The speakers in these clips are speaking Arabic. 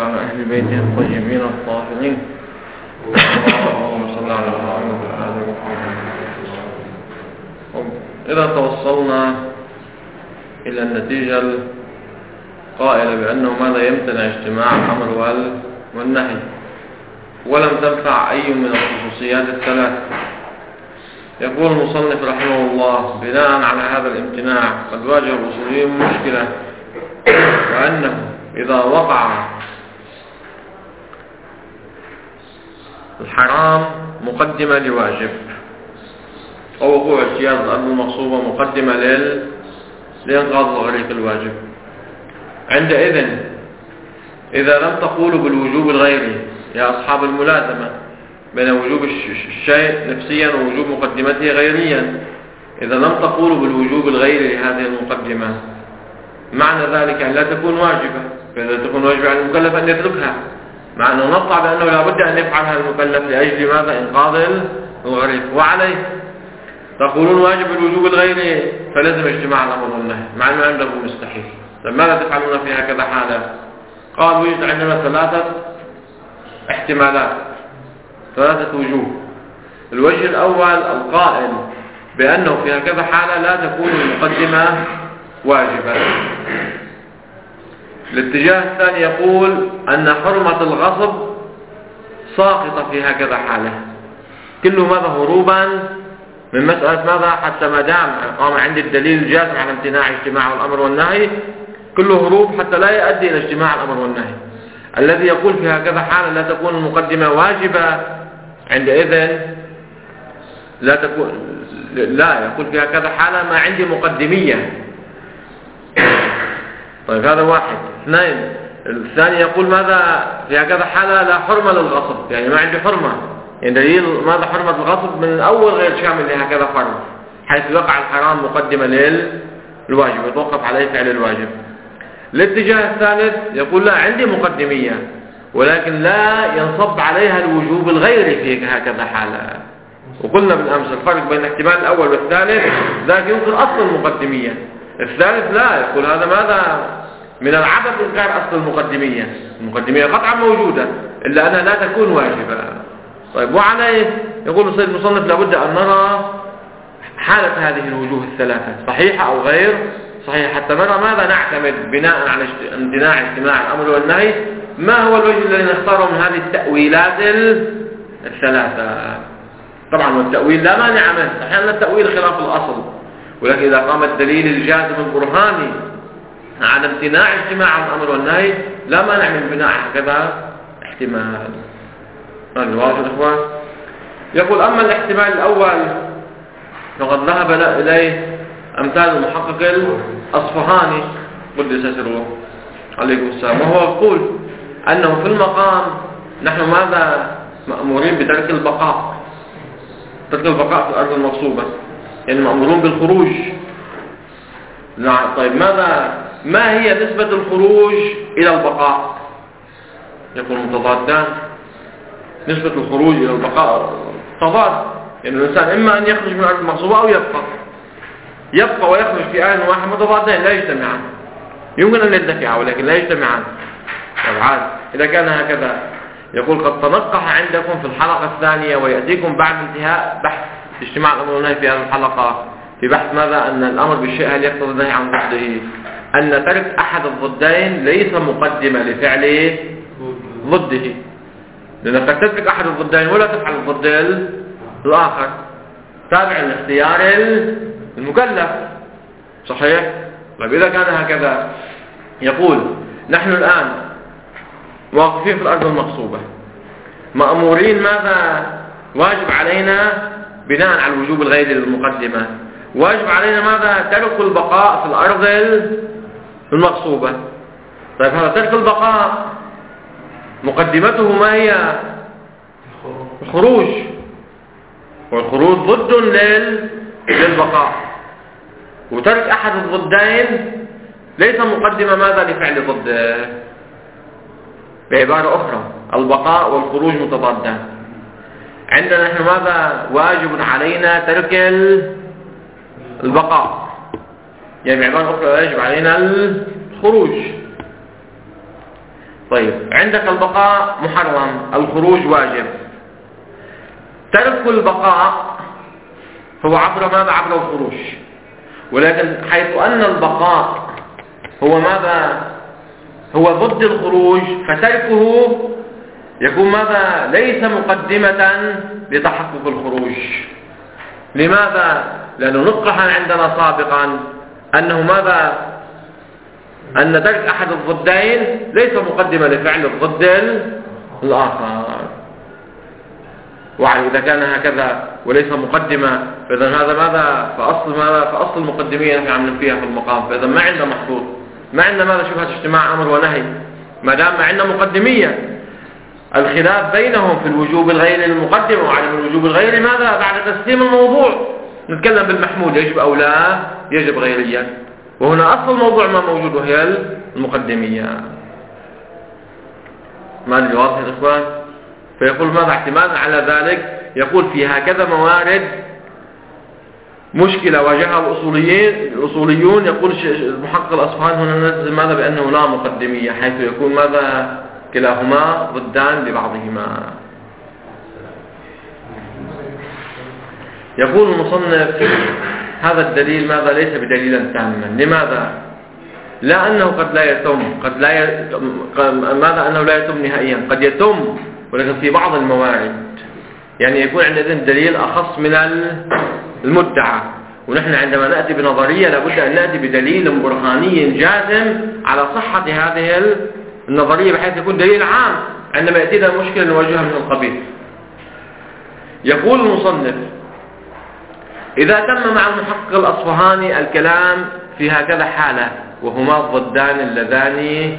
وعلى أهل بيته الطيبين الطاهرين. اللهم صل على محمد وعلى آله وصحبه. إذا توصلنا إلى النتيجة القائلة بأنه ماذا يمتنع اجتماع الأمر والنهي، ولم تنفع أي من الخصوصيات الثلاث، يقول المصنف رحمه الله: بناء على هذا الامتناع قد واجه الأصوليين مشكلة، وأنه إذا وقع الحرام مقدمة لواجب، أو وقوع اجتياز الأرض المغصوبة مقدمة لإنقاذ الغريق الواجب، عندئذ إذا لم تقولوا بالوجوب الغيري يا أصحاب الملازمة بين وجوب الشيء نفسيا ووجوب مقدمته غيريا، إذا لم تقولوا بالوجوب الغيري لهذه المقدمة معنى ذلك أن لا تكون واجبة، فإذا تكون واجبة على المكلف أن يتركها، مع أنه نطلع بأنه لا بد أن يفعلها المكلف لأجل ماذا؟ إنقاذ الغريق. وعليه تقولون واجب الوجوب الغيري فلازم اجتماع الأمر والنهي، مع أنه عنده مستحيل. ماذا تفعلون في هكذا حالة؟ قال يوجد عندنا ثلاثة احتمالات، ثلاثة وجوه. الوجه الأول القائل بأنه في هكذا حالة لا تكون المقدمة واجبة. الاتجاه الثاني يقول أن حرمة الغصب ساقطة في هكذا حالة، كله ماذا؟ هروبا من مسألة ماذا؟ حتى ما دام قام عند الدليل الجازم على امتناع اجتماع الأمر والنهي، كله هروب حتى لا يؤدي إلى اجتماع الأمر والنهي. الذي يقول في هكذا حالة لا تكون المقدمة واجبة، عندئذ لا يقول في هكذا حالة ما عندي مقدمية. طيب هذا واحد. اثنين، الثاني يقول ماذا؟ في هكذا حالة لا حرمة للغصب، يعني ما عندي حرمة، يعني دليل ماذا؟ حرمة الغصب من الأول غير شامل لهكذا حرم، حيث يقع الحرام مقدمة للواجب يتوقف عليه فعل الواجب. الاتجاه الثالث يقول لا عندي مقدمية، ولكن لا ينصب عليها الوجوب الغيري في هكذا حالة. وقلنا بالأمس الفرق بين الاحتمال الأول والثالث، ذاك يمكن أصل المقدمية، الثالث لا، يقول هذا ماذا؟ من العبث إنكار أصل المقدمية. المقدمية قطعا موجودة إلا أنها لا تكون واجبة. طيب وعليه يقول السيد المصنف لابد أن نرى حالة هذه الوجوه الثلاثة صحيحة أو غير صحيحة، حتى نرى ماذا نعتمد بناء على امتناع اجتماع الأمر والنهي، ما هو الوجه الذي نختاره من هذه التأويلات الثلاثة. طبعا والتأويل لا مانع منه، أحيانا التأويل خلاف الأصل، ولكن إذا قام الدليل الجازم البرهاني على امتناع اجتماع الأمر والنهي لا مانع من بناء هكذا احتمال. هذا واضح يا إخوان؟ يقول أما الاحتمال الأول فقد ذهب إليه أمثال المحقق الأصفهاني قدس سره عليكم السلام، وهو يقول أنه في المقام نحن ماذا؟ مأمورين بترك البقاء، ترك البقاء في الأرض المغصوبة، يعني مأمورون بالخروج. طيب ما هي نسبة الخروج إلى البقاء؟ يكون متضادان. نسبة الخروج إلى البقاء تضاد، يعني الإنسان إما أن يخرج من الأرض المغصوبة أو يبقى ويخرج في آن واحد، متضادان لا يجتمعان، يمكن أن يدفعا ولكن لا يجتمعان. طبعا إذا كان هكذا يقول قد تنقح عندكم في الحلقة الثانية ويأتيكم بعد انتهاء بحث اجتماع الأمر والنهي في هذه الحلقة في بحث ماذا؟ أن الأمر بالشيء هل يقتضي النهي عن ضده، أن ترك أحد الضدين ليس مقدمة لفعل ضده، لأنك قد تترك أحد الضدين ولا تفعل الضد الآخر، تابع الاختيار المكلف. صحيح؟ طيب إذا كان هكذا يقول نحن الآن واقفين في الأرض المغصوبة، مأمورين ماذا؟ واجب علينا بناء على الوجوب الغيري للمقدمة، واجب علينا ماذا؟ ترك البقاء في الأرض المغصوبة. طيب هذا ترك البقاء مقدمته ما هي؟ الخروج، والخروج ضد للبقاء، وترك أحد الضدين ليس مقدمة ماذا؟ لفعل ضده. بعبارة أخرى البقاء والخروج متضادان. عندنا نحن ماذا؟ واجب علينا ترك البقاء، يعني بعبارة أخرى يجب علينا الخروج. طيب عندك البقاء محرم، الخروج واجب. ترك البقاء هو عبر ماذا؟ عبر الخروج. ولكن حيث أن البقاء هو ماذا؟ هو ضد الخروج، فتركه يكون ماذا؟ ليس مقدمة لتحقق الخروج. لماذا؟ لأنه نقح عندنا سابقا أنه ماذا؟ أن ترك أحد الضدين ليس مقدمة لفعل الضد الآخر. وعلى إذا كان هكذا وليس مقدمة، فإذا هذا ماذا؟ فأصل المقدمية نحن عم ننفيها في المقام. فإذا ما عندنا محظوظ، ما عندنا ماذا؟ شبهة اجتماع أمر ونهي، ما دام ما عندنا مقدمية. الخلاف بينهم في الوجوب الغير المقدم وعدم الوجوب الغير ماذا؟ بعد تسليم الموضوع نتكلم بالمحمول يجب أو لا يجب غيريا، وهنا أصل الموضوع ما موجود وهي المقدمية. ما اللي واضح يا إخوان؟ فيقول ماذا؟ اعتمادا على ذلك يقول في هكذا موارد مشكلة واجهها الأصوليون. يقول المحقق الأصفهاني هنا ننزل ماذا؟ بأنه لا مقدمية، حيث يكون ماذا؟ كلاهما ضدان لبعضهما. يقول المصنف هذا الدليل ماذا؟ ليس بدليلا تاما. لماذا؟ لا أنه قد لا يتم، ماذا؟ أنه لا يتم نهائيا، قد يتم ولكن في بعض الموارد. يعني يكون عندنا دليل أخص من المدعى، ونحن عندما نأتي بنظرية لابد أن نأتي بدليل برهاني جازم على صحة هذه النظرية، بحيث يكون دليل عام عندما يأتينا مشكلة نواجهها من القبيل. يقول المصنف إذا تم مع المحقق الأصفهاني الكلام في هكذا حالة وهما الضدان اللذان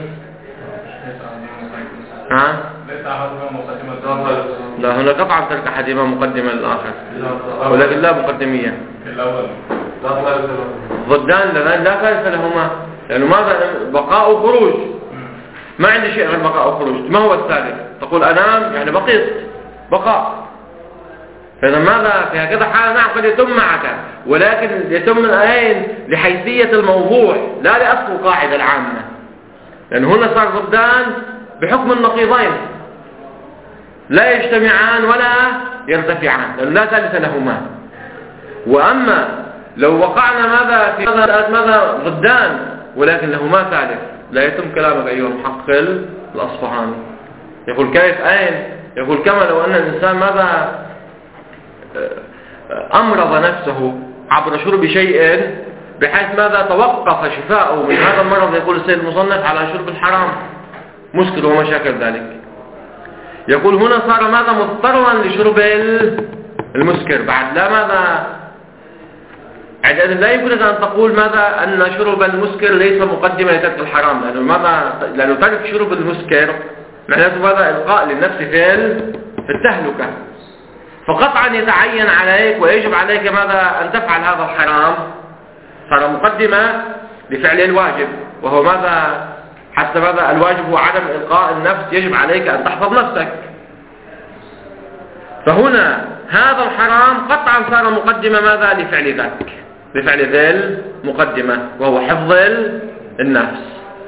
لا، هنا قطعا ترك أحدهما مقدمة للآخر، ولكن لا مقدمية. ضدان اللذان لا ثالث لهما، لأنه ماذا؟ بقاء وخروج، ما عندي شيء غير بقاء وخروج. ما هو الثالث؟ تقول أنام يعني بقيت بقاء. فإذا ماذا؟ في هكذا حالة نعم قد يتم معك، ولكن يتم من أين؟ لحيثية الموضوع لا لأصل القاعدة العامة، لأن هنا صار ضدان بحكم النقيضين لا يجتمعان ولا يرتفعان، لأن لا ثالث لهما. وأما لو وقعنا ماذا؟ في ماذا؟ ضدان ولكن لهما ثالث، لا يتم كلامك أيها المحقق الأصفهاني. يقول كيف؟ أين؟ يقول كما لو أن الإنسان ماذا؟ أمرض نفسه عبر شرب شيء بحيث ماذا؟ توقف شفاؤه من هذا المرض. يقول السيد المصنف على شرب الحرام مسكر ومشاكل ذلك. يقول هنا صار ماذا؟ مضطرا لشرب المسكر بعد لا ماذا؟ عندئذ لا يمكن أن تقول ماذا؟ أن شرب المسكر ليس مقدمة لترك الحرام، لأنه ماذا؟ لأنه ترك شرب المسكر معناته ماذا؟ إلقاء للنفس في التهلكة. فقطعا يتعين عليك ويجب عليك ماذا؟ أن تفعل هذا الحرام. صار مقدمة لفعل الواجب، وهو ماذا؟ حتى ماذا؟ الواجب هو عدم إلقاء النفس، يجب عليك أن تحفظ نفسك. فهنا هذا الحرام قطعا صار مقدمة ماذا؟ لفعل ذاك، لفعل ذي المقدمة وهو حفظ النفس.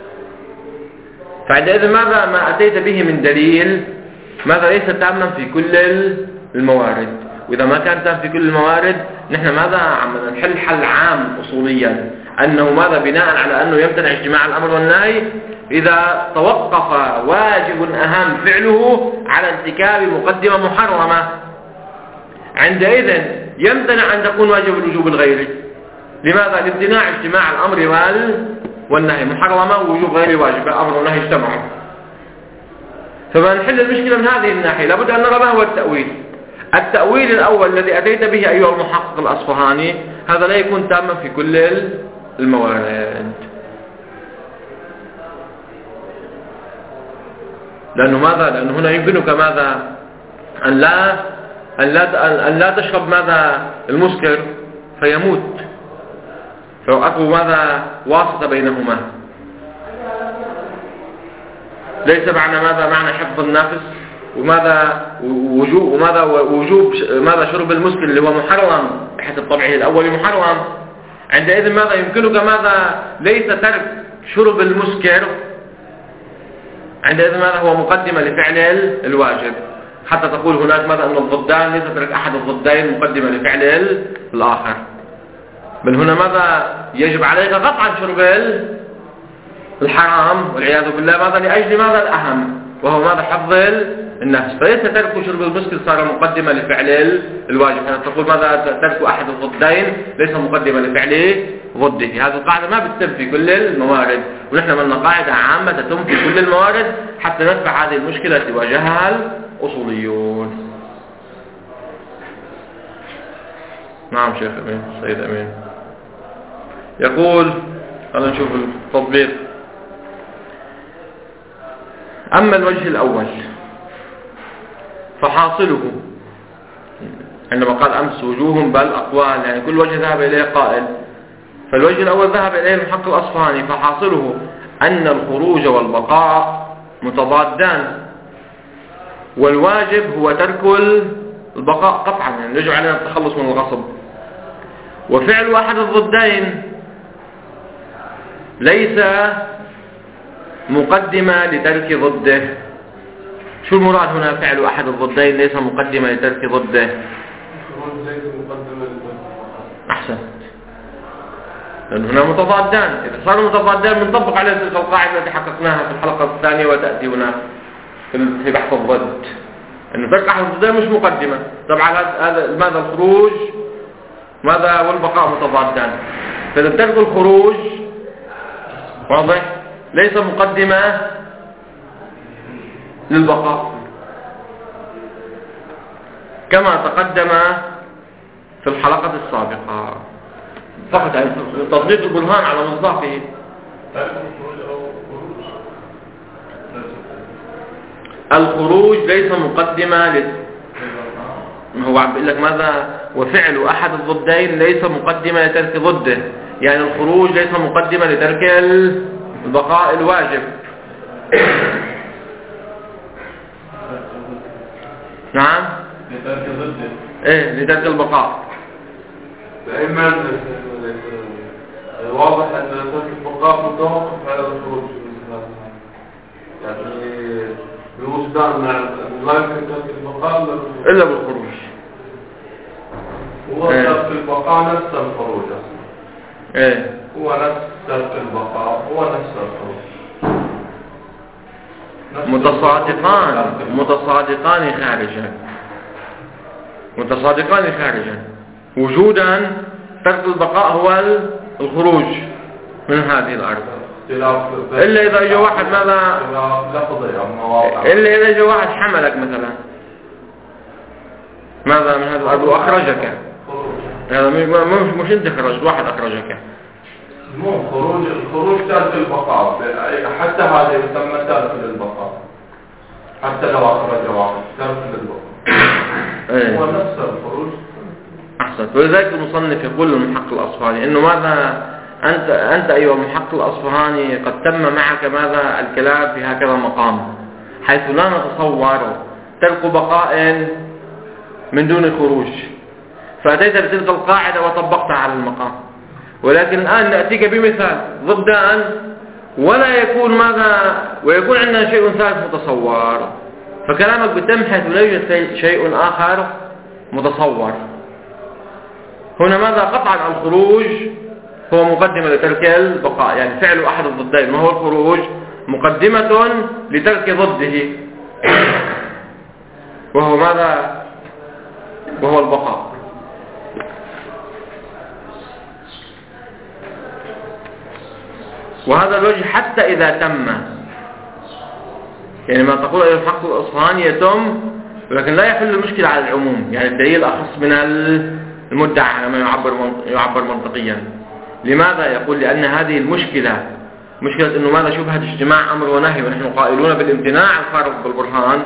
فعندئذ ماذا؟ ما أتيت به من دليل ماذا؟ ليس تاما في كل الموارد. وإذا ما كان تام في كل الموارد نحن ماذا؟ عم نحل حل عام أصوليا أنه ماذا؟ بناء على أنه يمتنع اجتماع الأمر والنهي إذا توقف واجب أهم فعله على ارتكاب مقدمة محرمة، عندئذ يمتنع أن تكون واجب الوجوب الغيري. لماذا؟ لامتناع اجتماع الأمر والنهي، محرمة ووجوب غير واجب، أمر والنهي اجتمعوا. فما نحل المشكلة من هذه الناحية لابد أن نرى ما هو التأويل. التأويل الأول الذي أتيت به أيها المحقق الأصفهاني هذا لا يكون تاما في كل الموارد، لأنه ماذا؟ لأنه هنا يمكنك ماذا؟ أن لا تشرب ماذا؟ المسكر فيموت، فأكو ماذا؟ واسطة بينهما. ليس معنى ماذا؟ معنى حفظ النفس وماذا وجوب ماذا؟ شرب المسكر اللي هو محرم بحسب طبعه الأول محرم. عندئذ ماذا؟ يمكنك ماذا؟ ليس ترك شرب المسكر عندئذ ماذا هو مقدمة لفعل الواجب، حتى تقول هناك ماذا أن الضدان ليس ترك أحد الضدين مقدمة لفعل الآخر، بل هنا ماذا يجب عليك قطعا شرب الحرام والعياذ بالله، ماذا لأجل ماذا الأهم وهو ماذا حفظ النفس، فليس ترك شرب المسكر صار مقدمة لفعل الواجب، حتى تقول ماذا ترك أحد الضدين ليس مقدمة لفعل ضده. هذه القاعدة ما بتتم في كل الموارد، ونحن من قاعدة عامة تتم في كل الموارد حتى ندفع هذه المشكلة التي واجهها الأصوليون. نعم شيخ أمين، سيد أمين يقول، خلينا نشوف التطبيق. أما الوجه الأول فحاصله، عندما قال أمس وجوه بل أقوال، يعني كل وجه ذهب إليه قائل، فالوجه الأول ذهب إليه المحقق الأصفهاني، فحاصله أن الخروج والبقاء متضادان، والواجب هو ترك البقاء قطعا، يعني يجب علينا التخلص من الغصب، وفعل أحد الضدين ليس مقدمة لترك ضده. شو المراد هنا فعل أحد الضدين ليس مقدمة لترك ضده؟ أحسن، لأن هنا متضادان، إذا صاروا متضادان بنطبق عليه تلك القاعدة التي حققناها في الحلقة الثانية وتأتي هنا في بحث الضد، أن ترك أحد الضدين مش مقدمة. طبعا هذا ماذا الخروج ماذا والبقاء متضادان، فإذا ترك الخروج واضح ليس مقدمة للبقاء كما تقدم في الحلقة السابقة، فقط يعني تطبيق البرهان على مصداقه. الخروج ليس مقدمة هو عم بيقول لك ماذا وفعل أحد الضدين ليس مقدمة لترك ضده، يعني الخروج ليس مقدمة لترك البقاء الواجب. نعم لترك ضده، ايه لترك البقاء. دائما واضح ان ترك البقاء متوقف على الخروج، يعني بوجدان لا يمكن ترك البقاء الا بالخروج. هو ترك البقاء نفس الخروج ايه هو نفس ترك البقاء هو نفس الخروج، متصادقان خارجا وجودا. ترك البقاء هو الخروج من هذه الأرض، إلا إذا جاء واحد ماذا إلا إذا جاء واحد حملك مثلا ماذا من هذه الأرض وأخرجك، هذا مش أنت خرجت، واحد أخرجك. مو الخروج ترك البقاء، حتى هذا يسمى ترك للبقاء، حتى لو أخرج واحد ترك للبقاء هو نفس الخروج. أحسن. ولذلك المصنف يقول للمحقق الأصفهاني إنه ماذا أنت أيها المحقق الأصفهاني قد تم معك ماذا الكلام في هكذا مقام، حيث لا نتصور ترك بقاء من دون خروج، فأتيت بتلك القاعدة وطبقتها على المقام، ولكن الآن نأتيك بمثال ضدان ولا يكون ماذا ويكون عندنا شيء ثالث متصور، فكلامك بتم حيث لا يوجد شيء آخر متصور. هنا ماذا قطعا الخروج هو مقدمة لترك البقاء، يعني فعل أحد الضدين ما هو الخروج مقدمة لترك ضده وهو ماذا وهو البقاء. وهذا الوجه حتى إذا تم، يعني ما تقول أيها الحق الأصفهاني يتم، ولكن لا يحل المشكلة على العموم، يعني الدليل أخص من المدعى كما يعبر منطقيا. لماذا؟ يقول لأن هذه المشكلة مشكلة أنه ماذا شبهة اجتماع أمر ونهي، ونحن قائلون بالامتناع الخارق بالبرهان،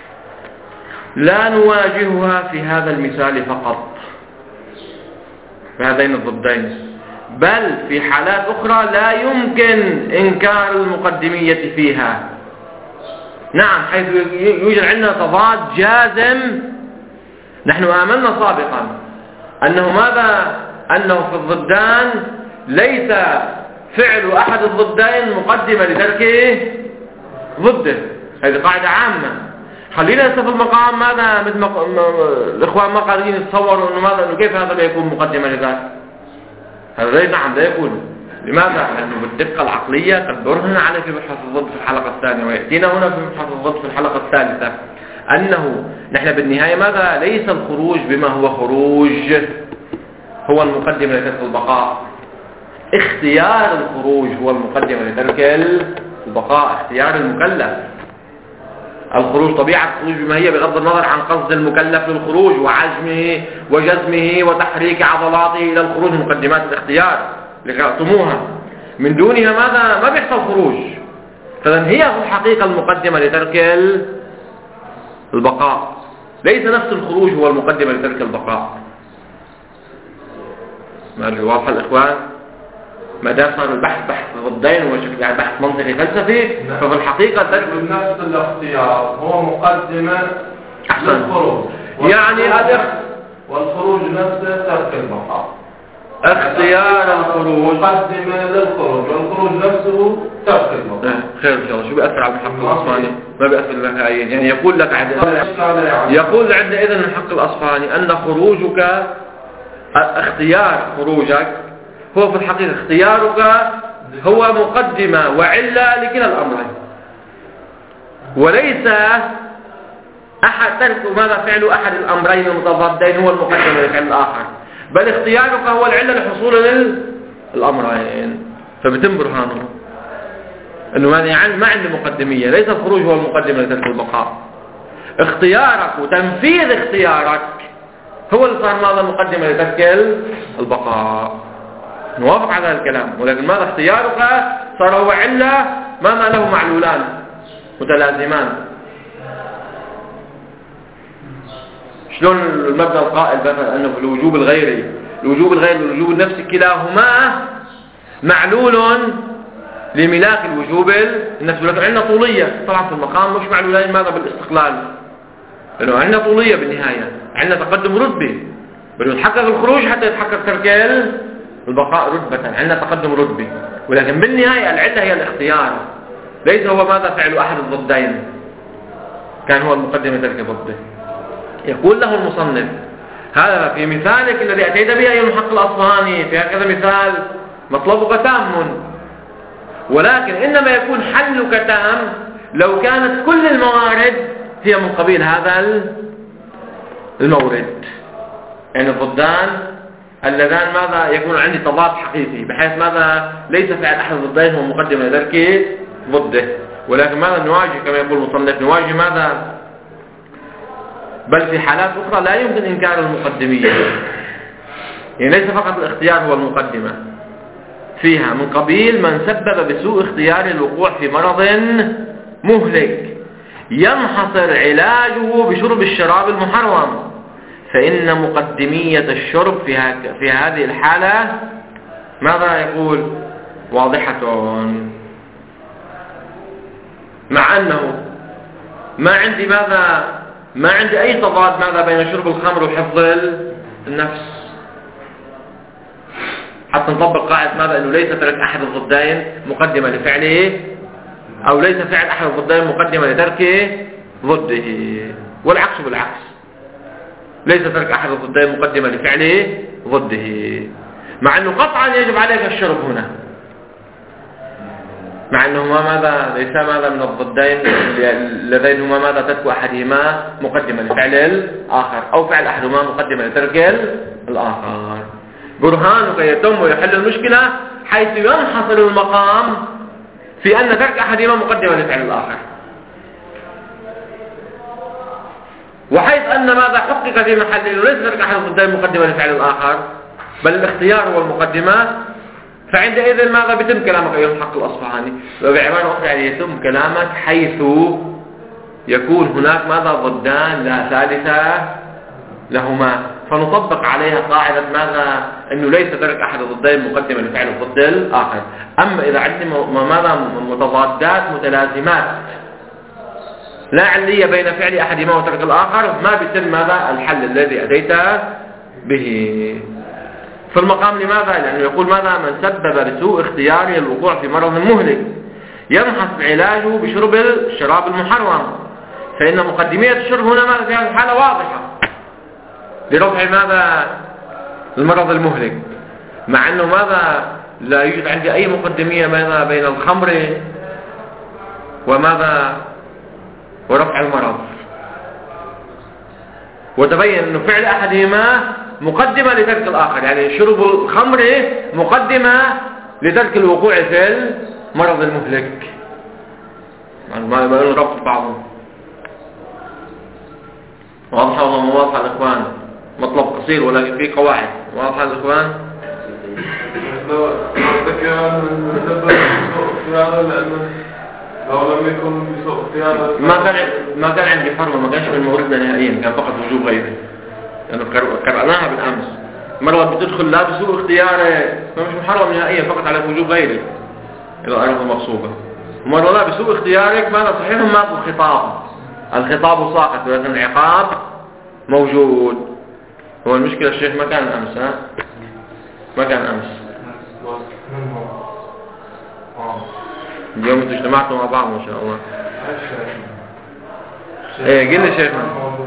لا نواجهها في هذا المثال فقط في هذين الضدين، بل في حالات أخرى لا يمكن إنكار المقدمية فيها. نعم، حيث يوجد عندنا تضاد جازم. نحن آمنا سابقا أنه ماذا أنه في الضدان ليس فعل أحد الضدين مقدمة لترك ضده. هذه قاعدة عامة. خلينا نشوف المقام ماذا مثل الإخوان ما قادرين يتصوروا إنه ماذا، إنه كيف هذا لا يكون مقدمة لذات. هذا نعم لا يكون. لماذا؟ لأنه بالدقة العقلية قد برهن عليه في مبحث الضد في الحلقة الثانية، ويأتينا هنا في مبحث الضد في الحلقة الثالثة أنه نحن بالنهاية ماذا؟ ليس الخروج بما هو خروج هو المقدمة لترك البقاء. اختيار الخروج هو المقدمة لترك البقاء، اختيار المكلف. الخروج طبيعة الخروج بما هي بغض النظر عن قصد المكلف للخروج وعزمه وجزمه وتحريك عضلاته إلى الخروج، مقدمات الاختيار اللي قرأتموها. من دونها ماذا؟ ما بيحصل خروج. فإذن هي في الحقيقة المقدمة لترك البقاء، ليس نفس الخروج هو المقدمة لترك البقاء. ما أدري واضح الإخوان؟ ما دام صار البحث بحث ضدين وشكل يعني بحث منطقي فلسفي، ففي الحقيقة ترك نفس الاختيار هو مقدمة للخروج، يعني والخروج نفسه ترك البقاء. اختيار الخروج مقدمة للخروج، والخروج نفسه ترك البقاء. خير إن شاء الله. شو بيأثر على الحق الأصفهاني؟ ما بيأثر بالنهاية. يعني يقول لك يقول عندئذ الحق الأصفهاني أن خروجك، اختيار خروجك هو في الحقيقة اختيارك هو مقدمة وعلة لكلا الأمرين، وليس أحد ترك ماذا فعل أحد الأمرين المتضادين هو المقدمة لفعل الآخر، بل اختيارك هو العلة لحصول الأمرين. فبتم برهانه أنه ما عندي مقدمية، ليس الخروج هو المقدمة لترك البقاء، اختيارك وتنفيذ اختيارك هو اللي صار ماذا مقدمة لترك البقاء. نوافق على هذا الكلام، ولكن ماذا اختيارك صار هو علة ماذا له معلولان متلازمان. شلون المبدأ القائل مثلا أنه في الوجوب الغيري والوجوب النفسي كلاهما معلول لملاك الوجوب النفسي، ولكن عندنا طولية طبعا في المقام مش معلولين ماذا بالاستقلال، لأنه عندنا طولية بالنهاية، عندنا تقدم رتبي بده يتحقق الخروج حتى يتحقق ترك البقاء رتبة، عندنا تقدم رتبي، ولكن بالنهاية العلة هي الاختيار، ليس هو ماذا فعل أحد الضدين كان هو المقدمة ترك ضده. يقول له المصنف هذا في مثالك الذي أتيت به أيها المحقق الأصفهاني، في هكذا مثال مطلبك تام، ولكن إنما يكون حلك تام لو كانت كل الموارد هي من قبيل هذا المورد، يعني الضدان اللذان ماذا يكون عندي تضاد حقيقي، بحيث ماذا ليس فعل أحد الضدين هو مقدمة لترك ضده، ولكن ماذا نواجه كما يقول المصنف نواجه ماذا، بل في حالات أخرى لا يمكن إنكار المقدمية، يعني ليس فقط الاختيار هو المقدمة، فيها من قبيل من سبب بسوء اختيار الوقوع في مرض مهلك ينحصر علاجه بشرب الشراب المحرم، فإن مقدمية الشرب في هذه الحالة ماذا يقول واضحة، مع أنه ما عندي أي تضاد ماذا بين شرب الخمر وحفظ النفس، حتى نطبق قاعدة ماذا أنه ليس ترك أحد الضدين مقدمة لفعله، أو ليس فعل أحد الضدين مقدمة لترك ضده، والعكس بالعكس، ليس ترك أحد الضدين مقدمة لفعله ضده، مع أنه قطعا يجب عليك الشرب هنا، مع أنه ماذا ليس ماذا من الضدين اللذين هما ماذا ترك أحدهما مقدمة لفعل الآخر، أو فعل أحدهما مقدمة لترك الآخر. برهانك يتم ويحل المشكلة حيث ينحصر المقام في أن ترك أحدهما مقدمة لفعل الآخر، وحيث أن ماذا حقق في محله ليس ترك أحد الضدين مقدمة لفعل الآخر بل الاختيار هو المقدمة، فعندئذ ماذا بيتم كلامك أيها المحقق الأصفهاني، وبعبارة أخرى يعني يتم كلامك حيث يكون هناك ماذا ضدان لا ثالثة لهما، فنطبق عليها قاعدة ماذا أنه ليس ترك أحد الضدين مقدمة لفعل الضد الآخر. أما إذا عندنا ماذا متضادات متلازمات لا علية بين فعل أحدهما وترك الآخر ما بيتم ماذا الحل الذي أتيت به في المقام. لماذا؟ لأنه يقول ماذا من سبب بسوء اختياره الوقوع في مرض مهلك يبحث بعلاجه بشرب الشراب المحرم، فإن مقدمية الشرب هنا ماذا في هذه الحالة واضحة لرفع ماذا المرض المهلك، مع أنه ماذا لا يوجد عندي أي مقدمية ماذا بين الخمر وماذا ورفع المرض. وتبين أنه فعل أحدهما مقدمة لترك الآخر، يعني شرب الخمر مقدمة لترك الوقوع في المرض المهلك. ما يقولون ربط بعضهم. واضحة ولا مو واضحة الإخوان؟ مطلب قصير ولكن فيه قواعد. واضحة الإخوان؟ لو لم يكن بسوء اختيار ما كان عندي حرمة، ما كانش من موردنا نهائيا، كان فقط وجوب غيره. لأنه قرأناها بالأمس. مرة بتدخل لا بسوء اختياره فمش محرم نهائيا، فقط على وجوب غيره إلى الأرض المغصوبة. ومرة لا بسوء اختيارك ماذا صحيح ما الخطاب ساقط، ولكن العقاب موجود. هو المشكلة الشيخ ما كان أمس، ها؟ ما كان أمس. اليوم انتوا اجتمعتوا مع بعض ما شاء الله. ايه قل لي شيخنا.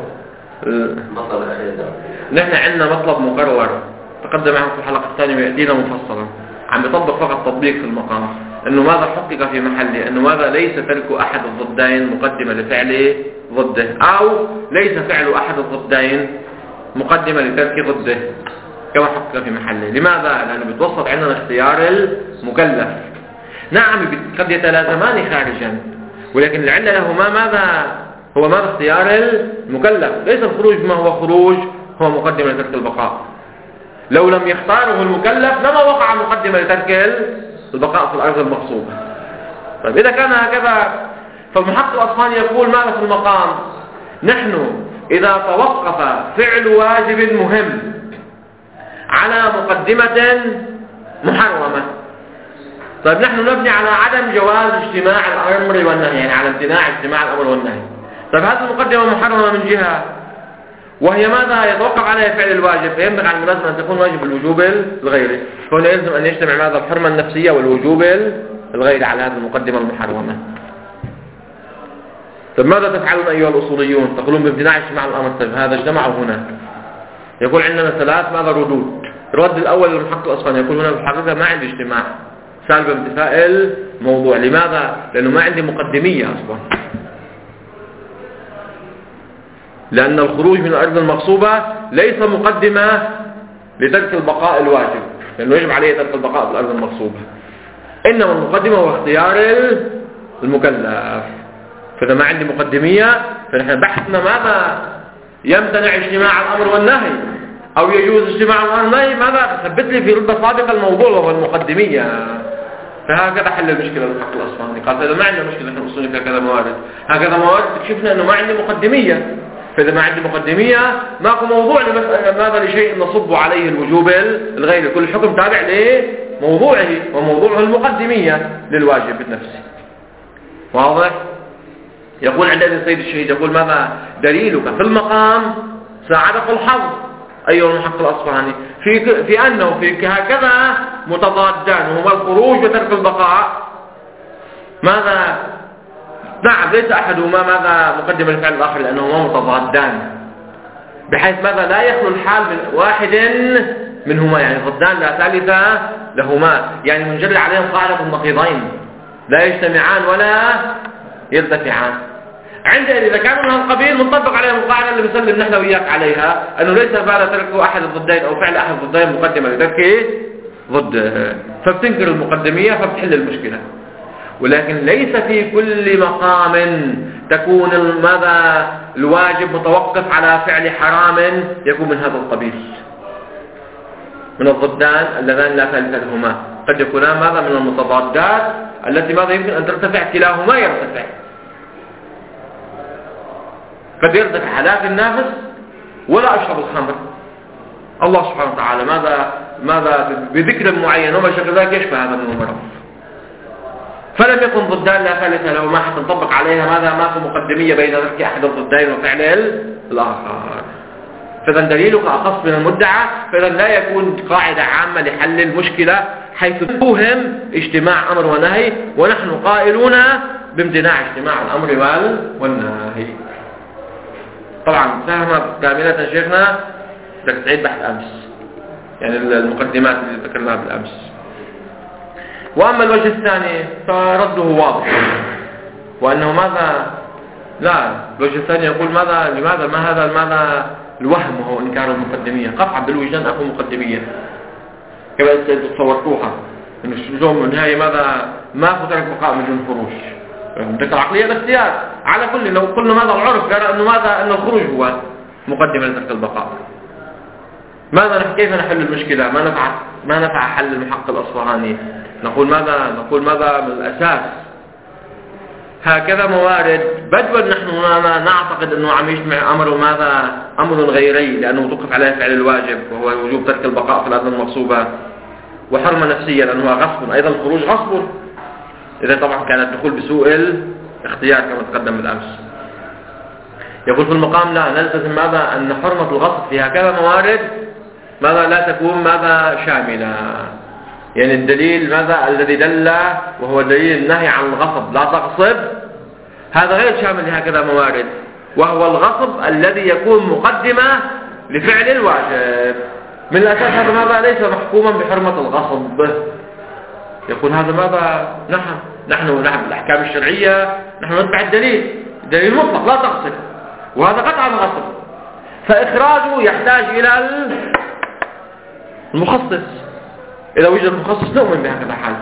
نحن عندنا مطلب مقرر تقدم معكم في الحلقة الثانية ويأتينا مفصلا، عم بيطبق فقط تطبيق في المقام، انه ماذا حقق في محله، انه ماذا ليس ترك احد الضدين مقدمة لفعل ضده، او ليس فعل احد الضدين مقدمة لترك ضده كما حقق في محله. لماذا؟ لأنه بيتوسط عندنا اختيار المكلف. نعم قد يتلازمان خارجا، ولكن العلة لهما ماذا هو ماذا اختيار المكلف، ليس الخروج ما هو خروج هو مقدمة لترك البقاء. لو لم يختاره المكلف لما وقع مقدمة لترك البقاء في الأرض المغصوبة. طيب إذا كان هكذا فالمحقق الأصفهاني يقول ماذا في المقام؟ نحن إذا توقف فعل واجب مهم على مقدمة محرمة، طيب نحن نبني على عدم جواز اجتماع الأمر والنهي، يعني على امتناع اجتماع الأمر والنهي. طيب هذه المقدمة محرمة من جهة، وهي ماذا يتوقف عليها فعل الواجب، فينبغي على الملازمة أن تكون واجب الوجوب الغيري، فهنا يلزم أن يجتمع ماذا الحرمة النفسية والوجوب الغيري على هذه المقدمة المحرمة. طيب ماذا تفعلون أيها الأصوليون؟ تقولون بامتناع اجتماع الأمر. طيب هذا اجتمع هنا، يقول عندنا ثلاث ماذا ردود. الرد الأول للمحقق الأصفهاني يقول هنا في الحقيقة ما عندي اجتماع، سالب انتفاء الموضوع. لماذا؟ لأنه ما عندي مقدمية أصلا، لأن الخروج من الأرض المغصوبة ليس مقدمة لترك البقاء الواجب، لأنه يجب عليه ترك البقاء في الأرض المغصوبة، إنما المقدمة هو اختيار المكلف. فإذا ما عندي مقدمية فنحن بحثنا ماذا يمتنع اجتماع الأمر والنهي أو يجوز اجتماع الأمر والنهي، ماذا ثبت لي في ردة سابقة الموضوع وهو المقدمية. فهكذا حل المشكلة المحقق الأصفهاني، قال فإذا ما عندنا مشكلة نحن أصولي في هكذا موارد، هكذا موارد تكشفنا أنه ما عندي مقدمية، فإذا ما عندي مقدمية ماكو موضوع ماذا لشيء نصب عليه الوجوب الغيري، كل حكم تابع لموضوعه، وموضوعه المقدمية للواجب بالنفس. واضح؟ يقول عندنا السيد الشهيد يقول ماذا دليلك في المقام ساعدك الحظ أيها المحقق الأصفهاني في أنه في هكذا متضادان، هما الخروج وترك البقاء ماذا نعم ليس أحدهما ماذا مقدم لفعل الآخر، لأنهما متضادان بحيث ماذا لا يخلو الحال من واحد منهما، يعني ضدان لا ثالث لهما، يعني منجل عليهم قاعدة النقيضين لا يجتمعان ولا يرتفعان. عندئذ إذا كانوا من القبيل منطبق عليهم القاعدة اللي بنسلم نحن وياك عليها، أنه ليس فعل ترك أحد الضدين أو فعل أحد الضدين مقدمة لترك ضد، فبتنكر المقدمية فبتحل المشكلة. ولكن ليس في كل مقام تكون ماذا الواجب متوقف على فعل حرام يكون من هذا القبيل من الضدان اللذان لا ثالث لهما، قد يكونان ماذا من المتضادات التي ماذا يمكن أن ترتفع كلاهما يرتفع، قد يرتفع حلاف النافس ولا أشرب الخمر. الله سبحانه وتعالى ماذا بذكر معين وما شكل ذلك يشفى هذا من المرض، فلم يكن ضدان لا ثالث لهما حتى نطبق عليها ماذا ما في مقدمية بين ترك أحد الضدين وفعل الآخر. فإذا دليلك أخص من المدعى، فإذا لا يكون قاعدة عامة لحل المشكلة حيث توهم اجتماع أمر ونهي، ونحن قائلون بامتناع اجتماع الأمر والنهي. طبعا فهم كاملة شيخنا بدك تعيد بحث أمس، يعني المقدمات اللي ذكرناها بالأمس. وأما الوجه الثاني فرده واضح، وأنه ماذا لا الوجه الثاني يقول لماذا الوهم وهو إنكار المقدمية قطعا بالوجدان أخو مقدمية كما تصورتوها إنه الشجوع من النهاية ما فترك بقاء من دون خروج. بدك العقلية الاختيار على كل، لو قلنا ماذا العرف قال أن الخروج هو مقدمة لترك البقاء. كيف نحل المشكلة؟ ما نفع حل المحقق الأصفهاني. نقول ماذا من الأساس هكذا موارد بدوا نحن نعتقد أنه عم يجمع أمر غيري لأنه توقف عليه فعل الواجب وهو وجوب ترك البقاء في الأرض المغصوبة، وحرمة نفسية لأنه غصب، أيضا الخروج غصب، إذا طبعا كان الدخول بسوء الاختيار كما تقدم بالأمس. يقول في المقام لا نلتزم أن حرمة الغصب في هكذا موارد لا تكون شاملة، يعني الدليل الذي دل وهو دليل النهي عن الغصب لا تغصب، هذا غير شامل لهكذا موارد، وهو الغصب الذي يكون مقدمة لفعل الواجب. من الأساس هذا ليس محكوما بحرمة الغصب. يقول هذا نحن بالأحكام الشرعية نحن نتبع الدليل مطلق لا تغصب، وهذا قطعا غصب، فإخراجه يحتاج إلى المخصص. إذا وجد مخصص نؤمن بهكذا حل،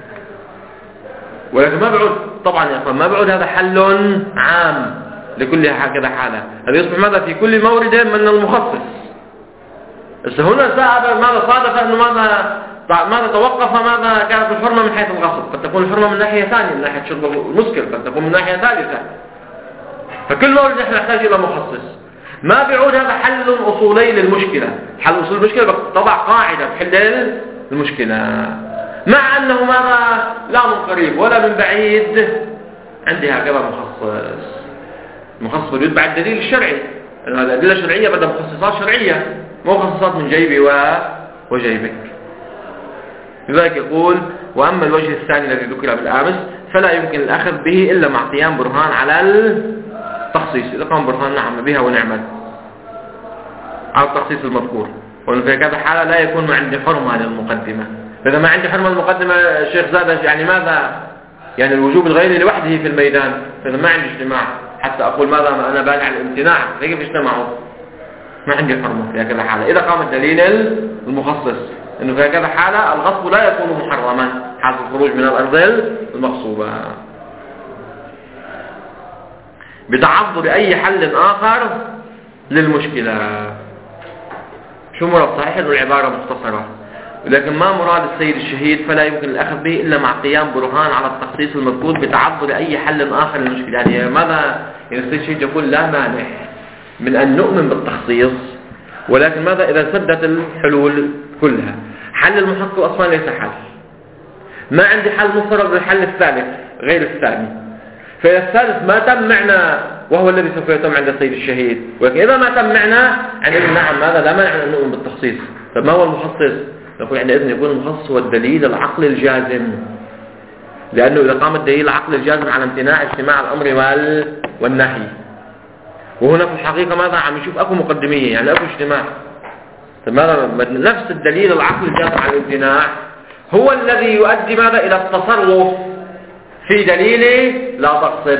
ولكن ما بعد طبعا يا أخوان، ما بعد هذا حل عام لكل هكذا حالة. هذا يصبح في كل مورد من المخصص. بس هنا صادف أنه ماذا توقف كانت الحرمة من حيث الغصب، قد تكون الحرمة من ناحية ثانية من ناحية شرب المسكر، قد تكون من ناحية ثالثة، فكل مورد نحن نحتاج إلى مخصص. ما بعود هذا حل أصولي للمشكلة. حل أصول المشكلة تضع قاعدة بحل المشكلة، مع أنه لا من قريب ولا من بعيد عندي هكذا مخصص يتبع الدليل الشرعي، لأن هذه الأدلة الشرعية بدها مخصصات شرعية، مو مخصصات من جيبي وجيبك. لذلك يقول وأما الوجه الثاني الذي ذكر بالأمس فلا يمكن الأخذ به إلا مع قيام برهان على التخصيص. إذا قام برهان نعم بها ونعمت على التخصيص المذكور، وأنه في كذا حالة لا يكون ما عندي حرمة للمقدمة. فإذا ما عندي حرمة المقدمة الشيخ زاد يعني يعني الوجوب الغيري لوحده في الميدان، فإذا ما عندي اجتماع حتى أقول ما أنا بانع الامتناع كيف اجتمعوا؟ ما عندي حرمة في هكذا حالة. إذا قام الدليل المخصص إنه في هكذا حالة الغصب لا يكون محرما حال الخروج من الأرض المغصوبة بتعذر أي حل آخر للمشكلة. شو مراد؟ صحيح إنه العبارة مختصرة، لكن ما مراد السيد الشهيد فلا يمكن الأخذ به إلا مع قيام برهان على التخصيص المذكور بتعذر أي حل آخر للمشكلة. يعني يعني السيد الشهيد يقول لا مانع من أن نؤمن بالتخصيص، ولكن إذا سدت الحلول كلها. حل المحقق أصلا ليس حل، ما عندي حل مفترض للحل الثالث غير الثاني، فإذا الثالث ما تم معنا وهو الذي سوف يتم عند السيد الشهيد، ولكن إذا ما تم معنا عندنا نعم لا مانع أن نؤمن بالتخصيص. فما هو المخصص؟ نقول عندئذ يكون المخصص هو الدليل العقل الجازم، لأنه إذا قام الدليل العقل الجازم على امتناع اجتماع الأمر والنهي، وهنا في الحقيقة عم يشوف أكو مقدمية، يعني أكو اجتماع. نفس الدليل العقل الجازم على الامتناع هو الذي يؤدي إلى التصرف في دليل لا تقصد،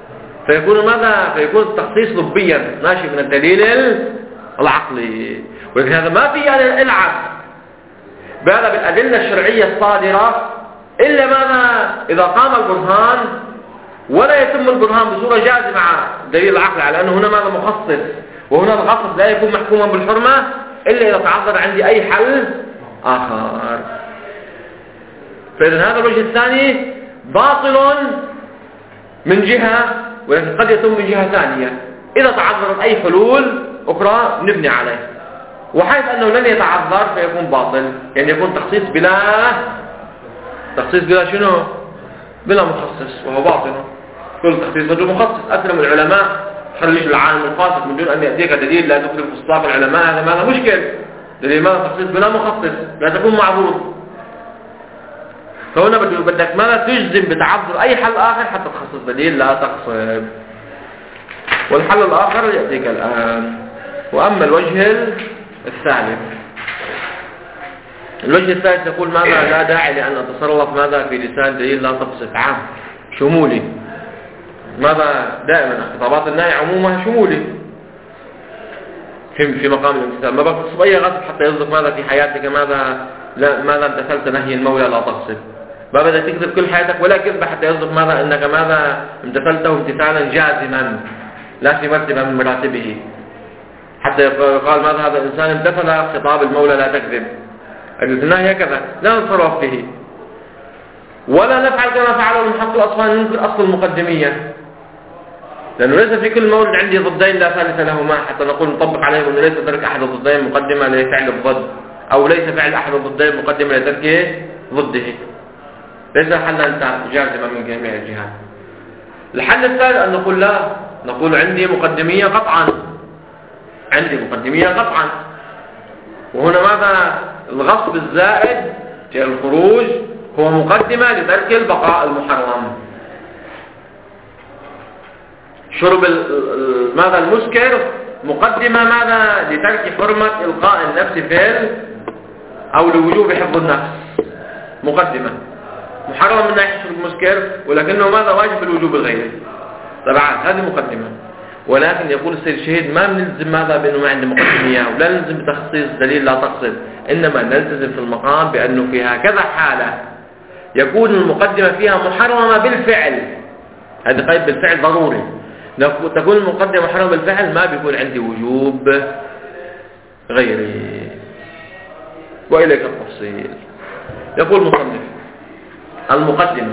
فيكون التخصيص لبيا ناشئ من الدليل العقلي. ولكن هذا ما في العب بهذا بالأدلة الشرعية الصادرة إلا إذا قام البرهان، ولا يتم البرهان بصورة جازمة مع دليل العقل على أنه هنا مخصص، وهنا الغصب لا يكون محكوما بالحرمة إلا إذا تعذر عندي أي حل آخر. فإذا هذا الوجه الثاني باطل من جهة، ولكن قد يتم من جهة ثانية إذا تعذرت أي حلول أخرى نبني عليه، وحيث أنه لن يتعذر فيكون باطل، يعني يكون تخصيص بلا شنو؟ بلا مخصص، وهو باطل. كل تخصيص بدون مخصص. أكرم العلماء خرج العالم الفاسد من دون أن يأتيك دليل لا تخرج في اصطلاح العلماء، هذا مشكل. دليل تخصيص بلا مخصص لا تكون معذور. فهنا بدك ماذا تجزم بتعذر أي حل آخر حتى تخصص دليل لا تقصد. والحل الآخر يأتيك الآن. وأما الوجه الثالث، الوجه الثالث يقول ماذا لا داعي لأن نتصرف ماذا في لسان دليل لا تقصد عام شمولي. ماذا دائما خطابات النهي عمومها شمولي في مقام الامتثال، ما بقصد أي غصب حتى يصدق ماذا في حياتك ماذا امتثلت نهي المولى لا تقصد. ما بدك تكذب كل حياتك ولا كذبة حتى يصدق ماذا انك ماذا امتثلته امتثالا جازما لا في مرتبة من مراتبه، حتى يقال ماذا هذا الإنسان امتثل خطاب المولى لا تكذب. النهي هكذا لا نتصرف به ولا نفعل كما فعله المحقق الأصفهاني، ننكر أصل المقدمية، لأنه ليس في كل مولد عندي ضدين لا ثالث لهما حتى نقول نطبق عليهم أنه ليس ترك أحد الضدين مقدمة لفعل الضد، أو ليس فعل أحد الضدين مقدمة لتركه ضده. ليس حل أن جازما من جميع الجهات. الحل الثالث أن نقول لا، نقول عندي مقدمية قطعا، عندي مقدمية قطعا. وهنا ماذا الغصب الزائد في الخروج هو مقدمة لترك البقاء المحرم. شرب ماذا المسكر مقدمة ماذا لترك حرمة إلقاء النفس في أو لوجوب حفظ النفس، مقدمة محرم من ناحية شرب المسكر ولكنه ماذا واجب الوجوب الغيري. طبعا هذه مقدمة، ولكن يقول السيد الشهيد ما بنلزم ماذا بأنه ما عنده مقدمية ولا نلزم بتخصيص دليل لا تقصد، إنما نلتزم في المقام بأنه في هكذا حالة يكون المقدمة فيها محرمة بالفعل، هذا قيد بالفعل ضروري، تكون المقدمة محرمة بالفعل ما بيكون عندي وجوب غيري. وإليك التفصيل. يقول المصنف المقدمة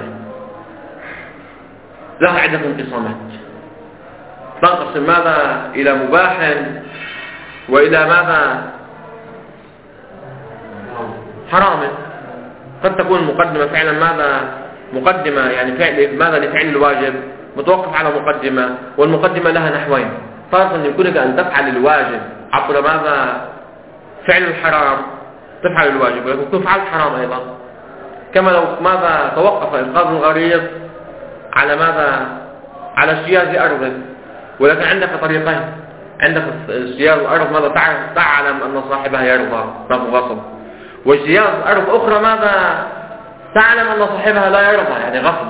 لها عدة انقسامات، تنقسم ماذا إلى مباح وإلى ماذا حرام. قد تكون المقدمة فعلا ماذا مقدمة يعني فعل ماذا لفعل الواجب متوقف على مقدمة، والمقدمة لها نحوين، فرضا أن يكونك أن تفعل الواجب عبر ماذا فعل الحرام تفعل الواجب، ولكن تكون فعلت حرام أيضا، كما لو ماذا توقف إنقاذ الغريق على ماذا على اجتياز أرض، ولكن عندك طريقين، عندك اجتياز أرض ماذا تعلم أن صاحبها يرضى رغم غصب، واجتياز أرض أخرى ماذا تعلم أن صاحبها لا يرضى يعني غصب.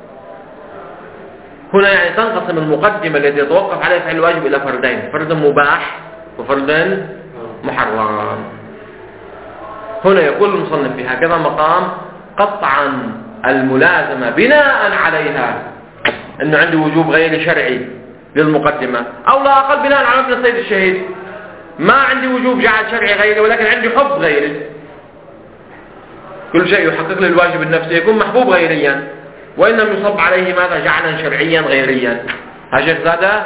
هنا يعني تنقسم المقدمة التي يتوقف عليها فعل الواجب إلى فردين، فرد مباح وفرد محرم. هنا يقول المصنف في هكذا مقام قطعا الملازمة بناء عليها أنه عنده وجوب غير شرعي للمقدمة، أو لا أقل بناء على ابن السيد الشهيد ما عندي وجوب جعل شرعي غيري ولكن عندي حب غيري، كل شيء يحقق لي الواجب النفسي يكون محبوب غيريا وإن لم يصب عليه ماذا جعلا شرعيا غيريا. هشيخ زادة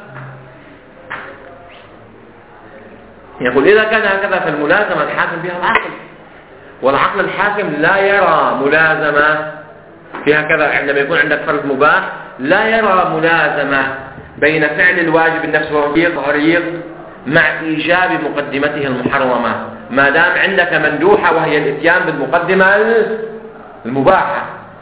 يقول إذا كان هكذا فالملازمة الحاكم بها العقل، والعقل الحاكم لا يرى ملازمة في هكذا. عندما يكون عندك فرد مباح لا يرى ملازمة بين فعل الواجب النفسي والغريق مع إيجاب مقدمته المحرمة ما دام عندك مندوحة وهي الاتيان بالمقدمة المباحة.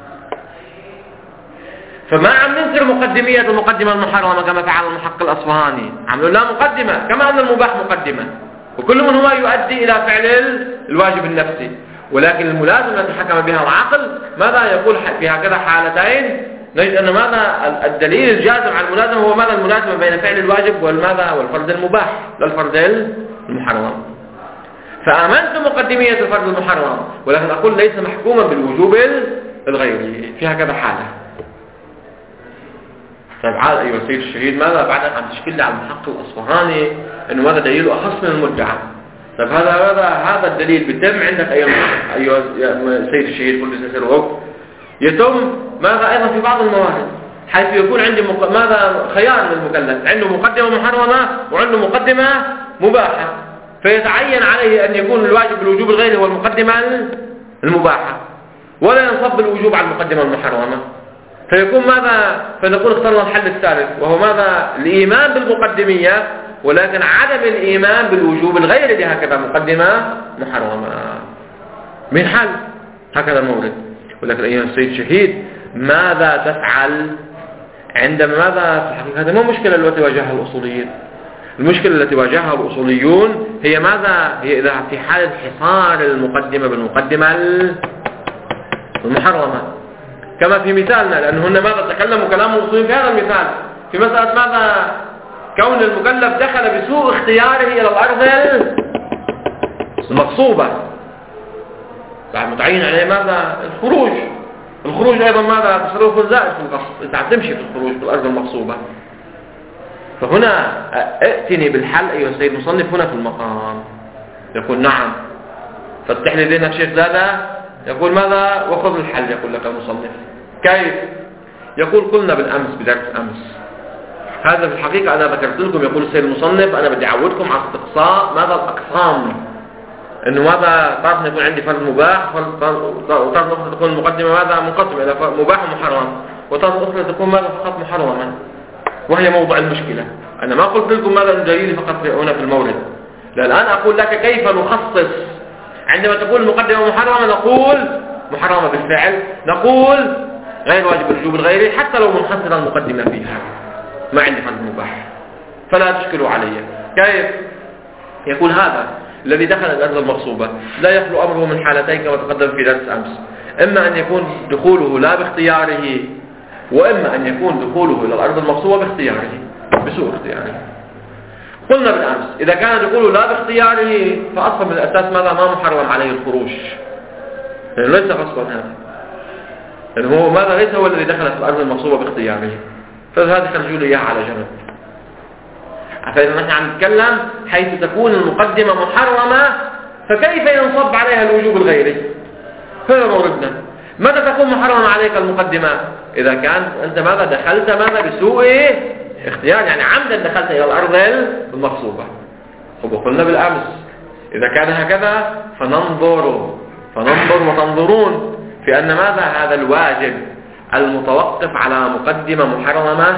فما عم ننكر مقدمية المقدمة المحرمة كما فعل المحقق الأصفهاني، عملوا لا مقدمة كما أن المباح مقدمة، وكل منهما يؤدي إلى فعل الواجب النفسي، ولكن الملازمة التي حكم بها العقل ماذا يقول في هكذا حالتين نجد أن ماذا الدليل الجازم على الملازمة هو ماذا الملازمة بين فعل الواجب والفرد المباح لا الفرد المحرم. فآمنت مقدمية الفرد المحرم ولكن أقول ليس محكوما بالوجوب الغيري في هكذا حالة. طيب عاد أيها السيد الشهيد ماذا بعد عم تشكل على المحقق الأصفهاني أنه ماذا دليل أخص من المدعى. طيب هذا الدليل بيتم عندك أيها السيد الشهيد كل سنة يتم ماذا أيضا في بعض الموارد حيث يكون عندي ماذا خيار للمكلف عنده مقدمة محرمة وعنده مقدمة مباحة، فيتعين عليه أن يكون الواجب بالوجوب الغيري هو المقدمة المباحة ولا ينصب الوجوب على المقدمة المحرمة، فيكون ماذا فنقول اخترنا الحل الثالث وهو ماذا الإيمان بالمقدمية ولكن عدم الإيمان بالوجوب الغيري لهكذا مقدمة محرمة من حل هكذا المورد. ولكن أيها السيد الشهيد ماذا تفعل عندما ماذا في الحقيقة؟ هذا مو مشكلة التي واجهها الأصوليين. المشكلة التي واجهها الأصوليون هي ماذا؟ هي إذا في حالة حصار المقدمة بالمقدمة المحرمة، كما في مثالنا، لأن هن ماذا تكلموا كلام الأصوليين في هذا المثال في مسألة ماذا؟ كون المكلف دخل بسوء اختياره إلى الأرض المغصوبة، بعد متعين عليه ماذا؟ الخروج أيضا ماذا؟ تصرف زائد في القصد، أنت عم تمشي في الخروج في الأرض المغصوبة. فهنا ائتني بالحل أيها السيد المصنف هنا في المقام. يقول نعم، فتح لي ذهنك شيخ زادة. يقول ماذا؟ وخذ الحل. يقول لك المصنف كيف؟ يقول قلنا بالأمس بدرس أمس، هذا في الحقيقة أنا ذكرت لكم. يقول السيد المصنف أنا بدي أعودكم على استقصاء ماذا؟ الأقسام، إنه ماذا؟ طرف يكون عندي فرض مباح، وطرف أخرى تكون المقدمة ماذا؟ منقسمة إلى مباح ومحرم، وطرف أخرى تكون ماذا؟ فقط محرما، وهي موضوع المشكلة. أنا ما قلت لكم ماذا أنه جاي لي فقط هنا في المورد، لا الآن أقول لك كيف نخصص. عندما تقول المقدمة محرمة نقول محرمة بالفعل، نقول غير واجب الوجوب الغيري حتى لو منحصرة المقدمة فيها، ما عندي فرض مباح، فلا تشكلوا علي. كيف؟ يقول هذا الذي دخل الأرض المغصوبة لا يخلو أمره من حالتين كما تقدم في درس أمس، إما أن يكون دخوله لا باختياره، وإما أن يكون دخوله إلى الأرض المغصوبة باختياره، بسوء اختياره. قلنا بالأمس إذا كان دخوله لا باختياره فأصلا من الأساس ماذا؟ ما محرم عليه الخروج، يعني ليس غصبا هذا، يعني هو ماذا؟ ليس هو الذي دخل في الأرض المغصوبة باختياره، فهذا خرجوا لي إياه على جنب. فإذا نحن عم نتكلم حيث تكون المقدمة محرمة فكيف ينصب عليها الوجوب الغيري؟ هذا موردنا. متى تكون محرمة عليك المقدمة؟ إذا كان أنت ماذا؟ دخلت ماذا؟ بسوء اختيار، يعني عمدا دخلت إلى الأرض المغصوبة. وقلنا بالأمس إذا كان هكذا فننظر وتنظرون في أن ماذا؟ هذا الواجب المتوقف على مقدمة محرمة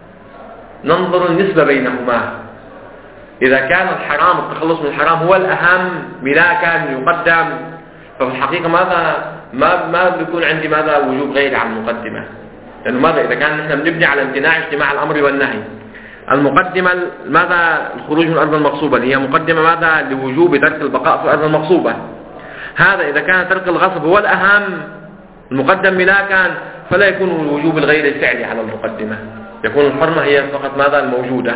ننظر النسبة بينهما. إذا كان الحرام التخلص من الحرام هو الأهم ملاكا يقدم، ففي الحقيقة ماذا؟ ما بيكون عندي ماذا؟ وجوب غير عن المقدمة، لأنه ماذا؟ إذا كان نحن بنبني على امتناع اجتماع الأمر والنهي، المقدمة ماذا؟ الخروج من الأرض المغصوبة اللي هي مقدمة ماذا؟ لوجوب ترك البقاء في الأرض المغصوبة. هذا إذا كان ترك الغصب هو الأهم المقدم ملاكا فلا يكون الوجوب الغير الفعلي على المقدمة، يكون الحرمة هي فقط ماذا؟ الموجودة.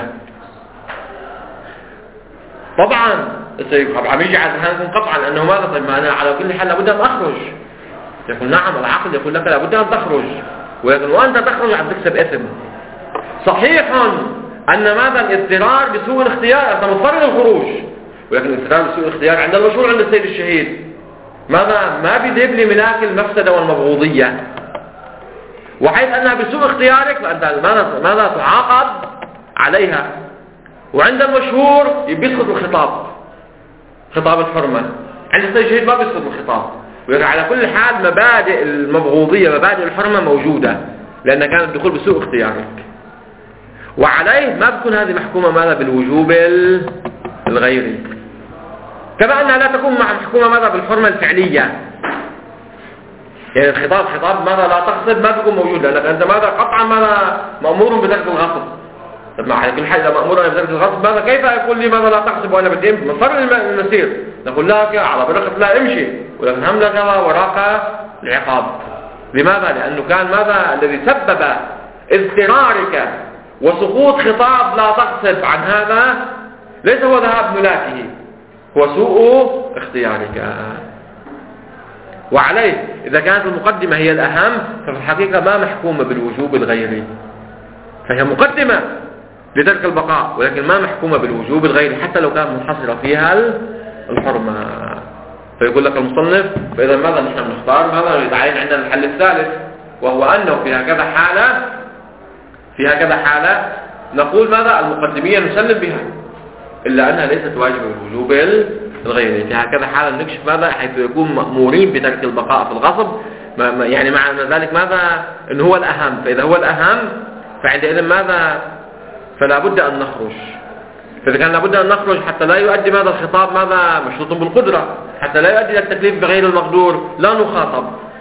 طبعا عم يجي على ذهنكم قطعا أنه ماذا؟ طيب ما أنا على كل حال لابد أن أخرج. يقول نعم، العقل يقول لك لابد أن تخرج، ولكن وأنت تخرج عم تكسب إثم. صحيح أن ماذا؟ الاضطرار بسوء الاختيار، أنت مضطر للخروج، ولكن الاضطرار بسوء الاختيار عند المشهور عند السيد الشهيد ماذا؟ ما بيذهب لي ملاك المفسدة والمبغوضية، وحيث أنها بسوء اختيارك فأنت ماذا؟ تعاقب عليها. وعند المشهور بيسقط الخطاب، خطاب الحرمة. عند السيد الشهيد ما بيسقط الخطاب، ولكن على كل حال مبادئ المبغوضية مبادئ الحرمة موجودة، لأن كان الدخول بسوء اختيارك، وعليه ما بتكون هذه محكومة ماذا؟ بالوجوب الغيري. كما أنها لا تكون محكومة ماذا؟ بالحرمة الفعلية، يعني الخطاب خطاب ماذا؟ لا تغصب ما بيكون موجود، لأنك أنت ماذا؟ قطعا ماذا؟ مأمور بترك الغصب. طب على كل حال إذا مأمور بترك الغصب ماذا؟ كيف يقول لي ماذا لا تغصب وأنا بدي مضطر المسير؟ نقول لك على بركة لا امشي، ولكن هم لك وراك العقاب. لماذا؟ لأنه كان ماذا؟ الذي سبب اضطرارك وسقوط خطاب لا تغصب عن هذا ليس هو ذهاب ملاكه، هو سوء اختيارك. وعليه إذا كانت المقدمة هي الأهم ففي الحقيقة ما محكومة بالوجوب الغيري، فهي مقدمة لترك البقاء ولكن ما محكومة بالوجوب الغيري حتى لو كانت منحصرة فيها الحرمة. فيقول لك المصنف فإذا ماذا نحن نختار؟ ماذا يتعين عندنا الحل الثالث، وهو أنه في هكذا حالة نقول ماذا؟ المقدمية نسلم بها إلا أنها ليست واجبة بالوجوب الغيري. في هكذا حالة نكشف ماذا؟ حيث يكون مأمورين بترك البقاء في الغصب، يعني مع ذلك ماذا؟ إنه هو الأهم. فإذا هو الأهم فعندئذ ماذا؟ فلا بد أن نخرج. فإذا كان لابد أن نخرج حتى لا يؤدي ماذا؟ الخطاب ماذا؟ مشروط بالقدرة، حتى لا يؤدي إلى التكليف بغير المقدور لا نخاطب.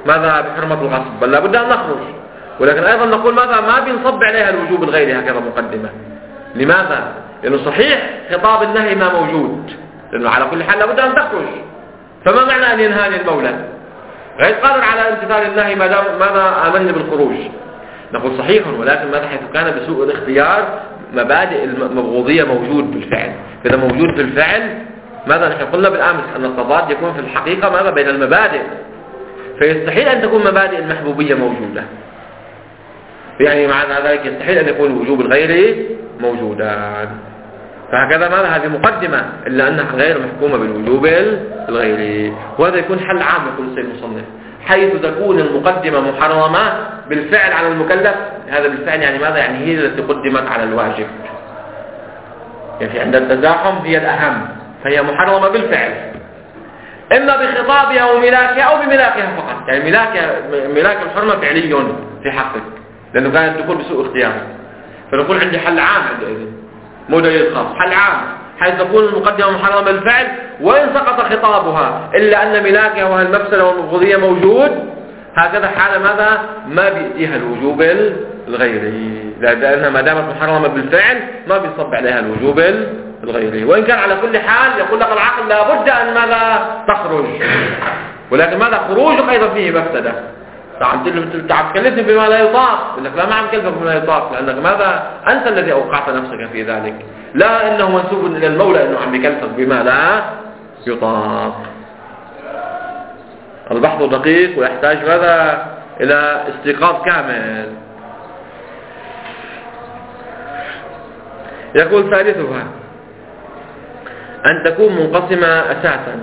ماذا بحرمة الغصب، بل لابد أن نخرج. ولكن أيضا نقول ماذا ما بنصب عليها الوجوب الغيري هكذا مقدمة. لماذا؟ لأنه صحيح خطاب النهي ما موجود، لأنه على كل حال لابد أن تخرج. فما معنى أن ينهاني المولى؟ غير قادر على امتثال النهي ما دام ماذا آمنني بالخروج. نقول صحيح، ولكن ماذا حيث كان بسوء الاختيار مبادئ المبغوضية موجود بالفعل. فإذا موجود في الفعل ماذا نحن قلنا بالأمس أن التضاد يكون في الحقيقة ماذا بين المبادئ، فيستحيل أن تكون مبادئ المحبوبية موجودة. يعني مع ذلك يستحيل أن يكون الوجوب الغيري موجودا. فهكذا ماذا هذه مقدمة إلا أنها غير محكومة بالوجوب الغيري. وهذا يكون حل عام يقول السيد المصنف، حيث تكون المقدمة محرمة بالفعل على المكلف. هذا بالفعل يعني ماذا؟ يعني هي التي قدمت على الواجب، يعني في عند التزاحم هي الأهم، فهي محرمة بالفعل، إما بخطابها أو ملاكها أو بملاكها فقط. يعني ملاك الحرمة فعلي في حقك لأنه كانت تكون بسوء اختيار. فنقول عندي حل عام عندئذ مو دليل خاص، حل عام حيث تكون المقدمة محرمة بالفعل وإن سقط خطابها إلا أن ملاكها وهي المفسدة والمبغوضية موجود. هكذا حال ماذا؟ ما بيأتيها الوجوب الغيري، لأنها ما دامت محرمة بالفعل ما بيصب عليها الوجوب الغيري. وإن كان على كل حال يقول لك العقل لابد أن ماذا؟ تخرج، ولكن ماذا؟ خروجك أيضا فيه مفسدة. تعال تكلفني بما لا يطاق، يقول لك لا، ما عم كلفك بما لا يطاق، لأنك ماذا؟ أنت الذي أوقعت نفسك في ذلك، لا إنه منسوب إلى المولى إنه عم يكلفك بما لا يطاق. البحث دقيق ويحتاج ماذا؟ إلى استيقاظ كامل. يقول ثالثها أن تكون منقسمة أساسا،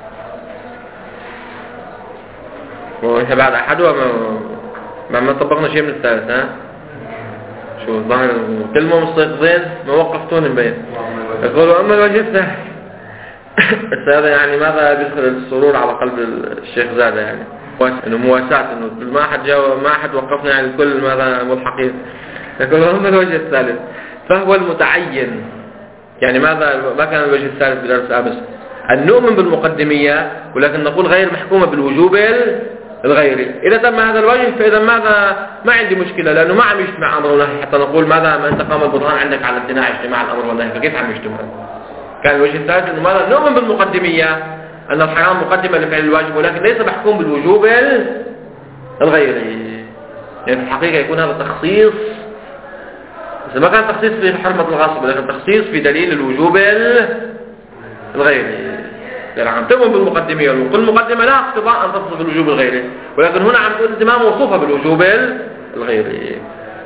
وإحنا بعد أحدها ما طبقنا شيء من الثالث. ها شو الظاهر كلمة مستيقظين ما وقفتون مبين. يقول أما الوجه الثاني هذا يعني ماذا بيدخل السرور على قلب الشيخ زادة، يعني إنه مواساة، إنه ما أحد وقفنا يعني الكل ماذا ملحقين. يقول أما الوجه الثالث فهو المتعين. يعني ماذا؟ ما كان الوجه الثالث بدرس أمس أن نؤمن بالمقدمية ولكن نقول غير محكومة بالوجوب الغيري. إذا تم هذا الوجه فإذا ماذا؟ ما عندي مشكلة، لأنه ما عم يجتمع أمر ونهي حتى نقول ماذا؟ ما أنت قام البرهان عندك على امتناع اجتماع الأمر والنهي، فكيف عم يجتمع؟ كان الوجه الثالث أنه ماذا؟ نؤمن بالمقدمية أن الحرام مقدمة لفعل الواجب ولكن ليس محكوم بالوجوب الغيري. يعني في الحقيقة يكون هذا تخصيص، إذا ما كان تخصيص في حرمة الغصب ولكن تخصيص في دليل الوجوب الغيري. يعني عم تؤمن بالمقدمية، وكل مقدمة لا اقتضاء أن تصف بالوجوب الغيري، ولكن هنا عم تقول ما موصوفة بالوجوب الغيري.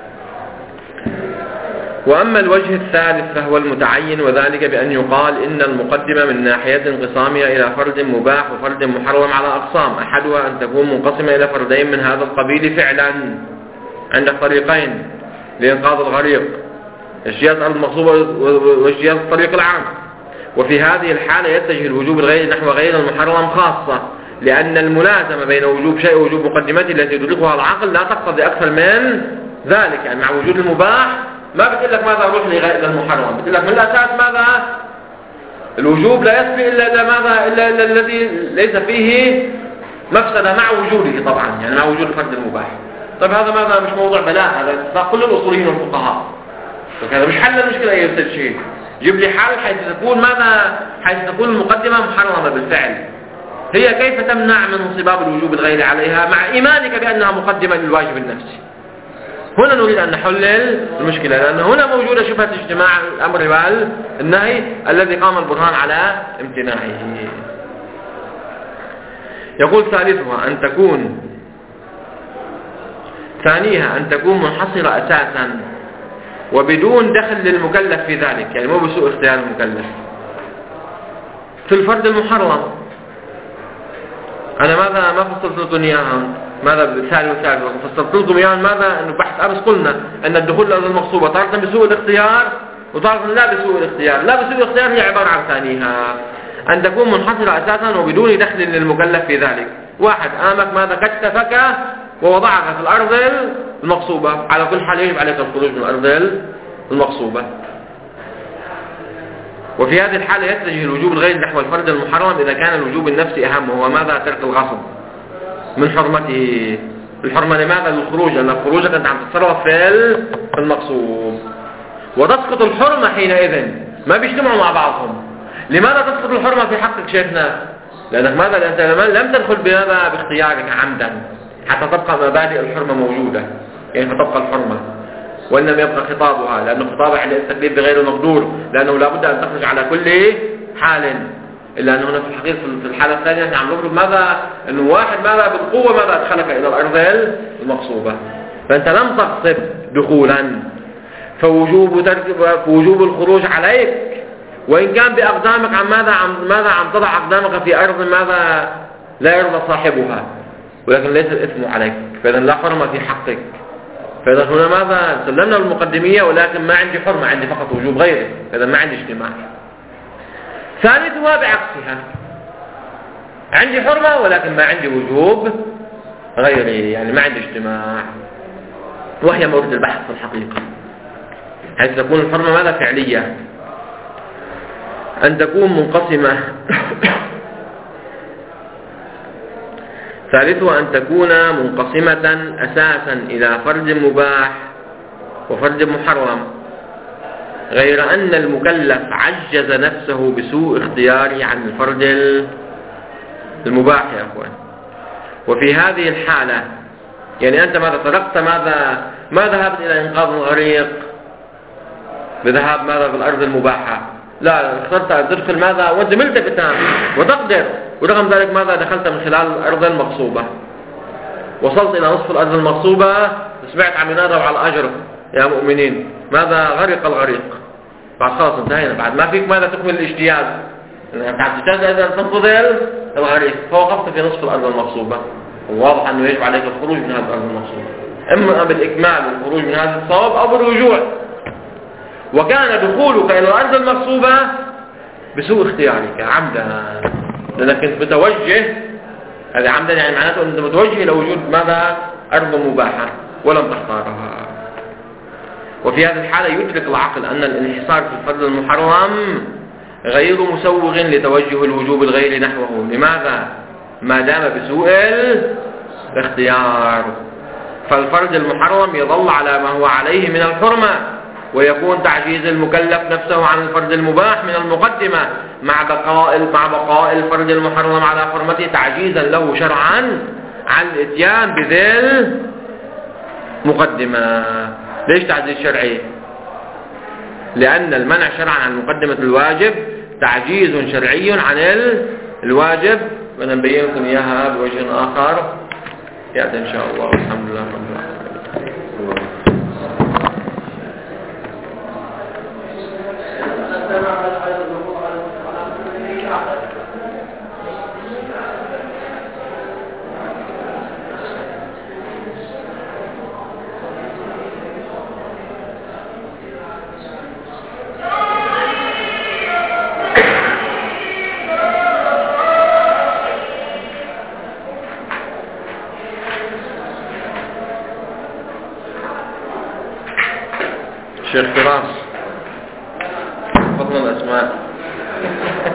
وأما الوجه الثالث فهو المتعين، وذلك بأن يقال إن المقدمة من ناحية انقسامها إلى فرد مباح وفرد محرم على أقسام، أحدها أن تكون منقسمة إلى فردين من هذا القبيل فعلا عند طريقين لإنقاذ الغريق، اجتياز المغصوبة واجتياز الطريق العام. وفي هذه الحالة يتجه الوجوب الغيري نحو غير المحرم خاصة، لأن الملازمة بين وجوب شيء ووجوب مقدمته التي تدركها العقل لا تقتضي أكثر من ذلك. يعني مع وجود المباح ما بتقول لك ماذا روح للمحرم، بتقول لك من الأساس ماذا؟ الوجوب لا يسبي إلا ماذا؟ إلا الذي ليس فيه مفسدة مع وجوده طبعا، يعني مع وجود الفرد المباح. طيب هذا ماذا؟ مش موضوع بلاء، هذا اتفاق كل الأصوليين والفقهاء. هذا مش حل المشكلة أي أستاذ شيء. جيب لي حل حيث تكون ماذا؟ حيث تكون المقدمة محرمة بالفعل. هي كيف تمنع من انصباب الوجوب الغيري عليها مع إيمانك بأنها مقدمة للواجب النفسي؟ هنا نريد أن نحلل المشكلة، لأن هنا موجودة شبهة اجتماع الأمر والنهي الذي قام البرهان على امتناعه. يقول ثالثها أن تكون ثانيها أن تكون منحصرة أساسا وبدون دخل للمكلف في ذلك، يعني مو بسوء اختيار المكلف في الفرد المحرم. أنا ماذا ما فصلت لكم إياها؟ ماذا بالثاني والثالث فصلت لكم إياها ماذا؟ إنه بحث أمس قلنا أن الدخول لأرض المغصوبة تارة بسوء الاختيار وتارة لا بسوء الاختيار. لا بسوء الاختيار هي عبارة عن ثانيها أن تكون منحصرة أساسا وبدون دخل للمكلف في ذلك. واحد آمك ماذا؟ كتفك ووضعك في الأرض المغصوبة، على كل حال يجب عليك الخروج من الأرض المغصوبة. وفي هذه الحالة يتجه الوجوب الغير نحو الفرد المحرم إذا كان الوجوب النفسي أهم، وهو ماذا؟ ترك الغصب. من حرمته. الحرمة لماذا؟ للخروج، لأن الخروج كانت عم تتصرف في المغصوب، وتسقط الحرمة حينئذ، ما بيجتمعوا مع بعضهم. لماذا تسقط الحرمة في حقك شيخنا؟ لأنك ماذا؟ لأنت لم تدخل بهذا باختيارك عمدا حتى تبقى مبادئ الحرمة موجودة، يعني فتبقى الحرمة، وإنما يبقى خطابها، لأنه خطابها عند التكليف بغير المقدور، لأنه لابد أن تخرج على كل حال. إلا أنه هنا في الحقيقة في الحالة الثانية نحن عم نفرض ماذا؟ أنه واحد ماذا بالقوة ماذا أدخلك إلى الأرض المغصوبة، فأنت لم تغصب دخولا، فوجوب الخروج عليك، وإن كان بأقدامك عن ماذا عم تضع أقدامك في أرض ماذا لا يرضى صاحبها، ولكن ليس الإثم عليك، فإذا لا حرمة في حقك. فإذا هنا ماذا؟ سلمنا المقدمية، ولكن ما عندي حرمة، عندي فقط وجوب غيره، فإذا ما عندي اجتماع. ثالثها بعكسها، عندي حرمة ولكن ما عندي وجوب غيري، يعني ما عندي اجتماع، وهي مورد البحث في الحقيقة، حيث تكون الحرمة ماذا؟ فعلية، أن تكون منقسمة. ثالثها أن تكون منقسمة أساسا إلى فرد مباح وفرد محرم، غير أن المكلف عجز نفسه بسوء اختياره عن الفرد المباح يا أخوان. وفي هذه الحالة يعني أنت ماذا تركت؟ ما ذهبت إلى إنقاذ الغريق بذهاب ماذا بالأرض المباحة، لا، اخترت أن تدخل ماذا وأنت ملتفتان وتقدر، ورغم ذلك ماذا دخلت من خلال الأرض المغصوبة، وصلت إلى نصف الأرض المغصوبة، سمعت عم ينادوا على الأجر يا مؤمنين، ماذا؟ غرق الغريق، بعد خلاص انتهينا، بعد ما فيك ماذا تكمل الاجتياز، بعد تجتاز إذا تنقذ الغريق، فوقفت في نصف الأرض المغصوبة، وواضح أنه يجب عليك الخروج من هذه الأرض المغصوبة، إما بالإكمال والخروج من هذا الصواب أو بالرجوع. وكان دخولك إلى الأرض المغصوبة بسوء اختيارك عمدا، لأنك كنت متوجه، هذا عمدا يعني معناته أنت متوجه إلى وجود ماذا؟ أرض مباحة ولم تختارها. وفي هذه الحالة يدرك العقل أن الانحصار في الفرد المحرم غير مسوغ لتوجه الوجوب الغير نحوه. لماذا؟ ما دام بسوء الاختيار، فالفرد المحرم يظل على ما هو عليه من الحرمة، ويكون تعجيز المكلف نفسه عن الفرد المباح من المقدمة مع بقاء الفرد المحرم على حرمته تعجيزا له شرعا عن الاتيان بذي المقدمة. ليش تعجيز شرعي؟ لأن المنع شرعا عن مقدمة الواجب تعجيز شرعي عن الواجب، ونبين لكم إياها بوجه آخر يأتي إن شاء الله. الحمد لله رب العالمين. شيخ فراس فضل الأسماء